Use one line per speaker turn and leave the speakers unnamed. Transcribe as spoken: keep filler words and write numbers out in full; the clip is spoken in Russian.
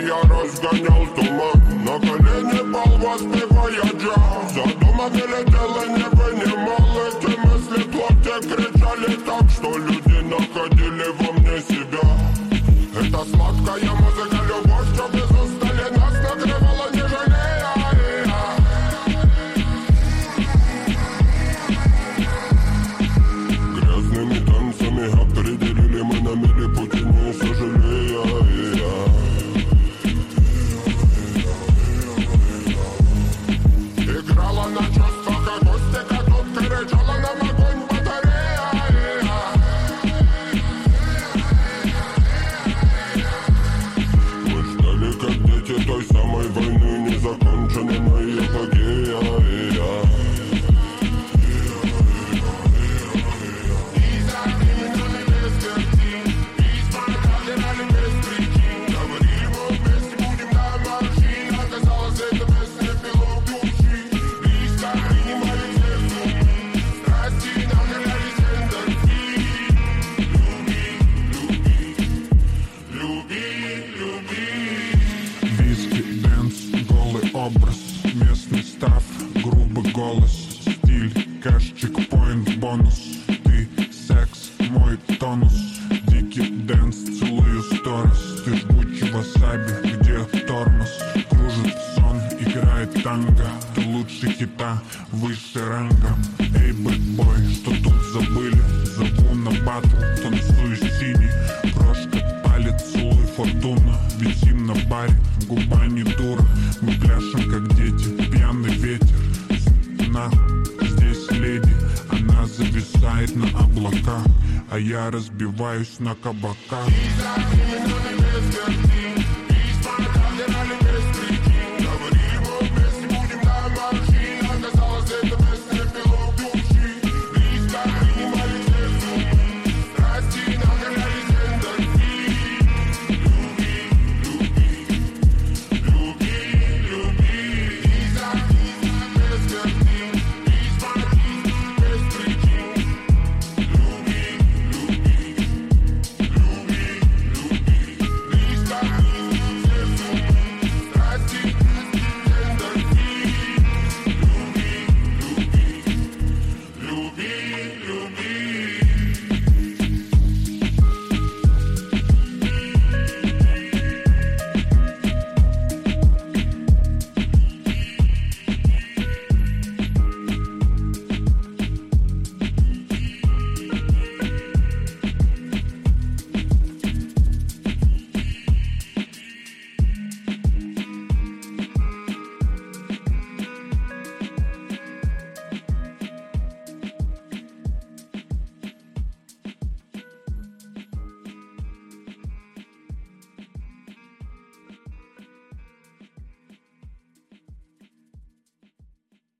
я разгонял туман. На колени пал, воспевая джаз. За домом не летело, не вынимал эти мысли в плоти. Кричали так, что люди находили во мне себя. Это сладкая музыка, любовь, что без устали нас накрывала, не жалея. Грязными танцами определили мы на миле пути, не сожалея. Играла на чувствах акустика, тут кричала нам огонь батарея. Мы ждали, как дети, той самой войны, незаконченной эпопея. Образ, местный став, грубый голос, стиль, кэш, чекпоинт, бонус. Ты секс, мой тонус, дикий дэнс, целую сторис. Ты жгучий васаби, где тормоз? Кружит сон, играет танго. Ты лучше хита, выше ранга. Эй, бэтбой, что тут забыли? Зову на батл, танцую синий. Прошка, палец, целуй фортуна. Висим на баре, губа не дура. Мы пляшем, как дети, пьяный ветер. Спина, здесь леди. Она зависает на облаках, а я разбиваюсь на кабаках.